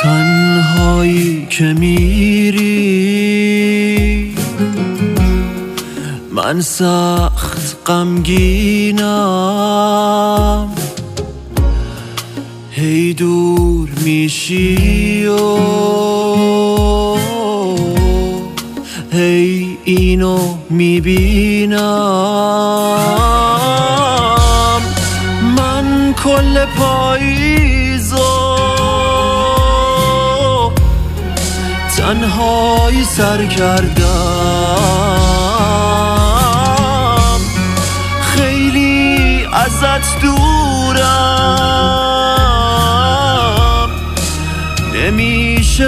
تنهایی که میری من سخت غمگینم، هی دور میشی و هی اینو میبینم. من کل پاییزو تنهایی سر کردم، خیلی ازت دورم، نمیشه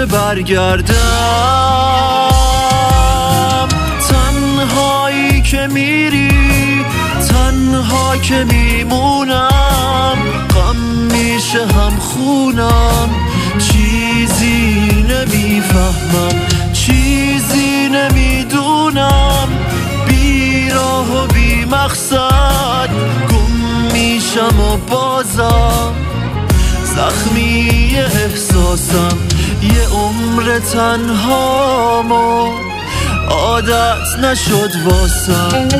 برگردم. تنهایی که میری تنها که میمونم، غم میشه هم خونم، چیزی نمیفهمم، چیزی نمیدونم، بی راه و بی مقصد گم میشم و بازم زخمی احساسم. یه عمر تنهامو عادت نشد واسم.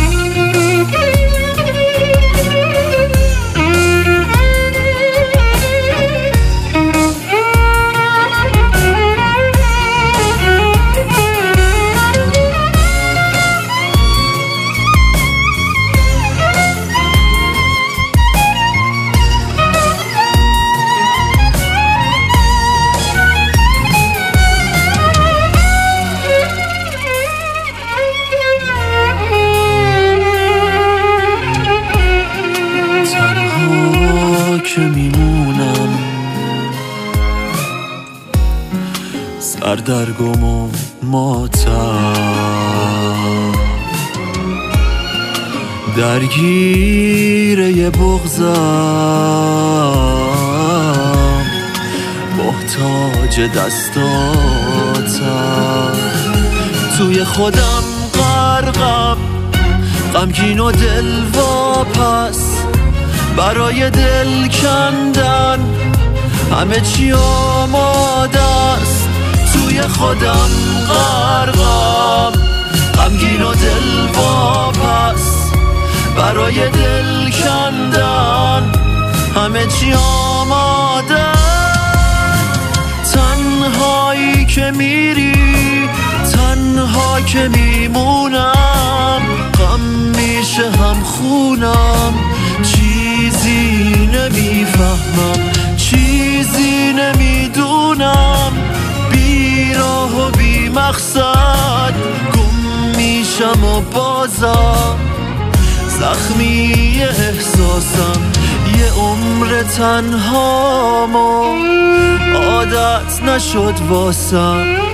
که میمونم سردرگم و ماتم، درگیر یه بغضم، محتاج دستاتم. توی خودم غرقم، غمگین و دل واپس، برای دل کندن همه چی آماده است. توی خودم غرقم، غمگین و دل واپس، برای دل کندن همه چی آماده است. تنهایی که میری تنها که میمونم، غم میشه هم خونم، چیزی نمیفهمم، چیزی نمیدونم، بی راه و بی مقصد گم میشم و بازم زخمی احساسم. یه عمر تنهامو عادت نشد واسم.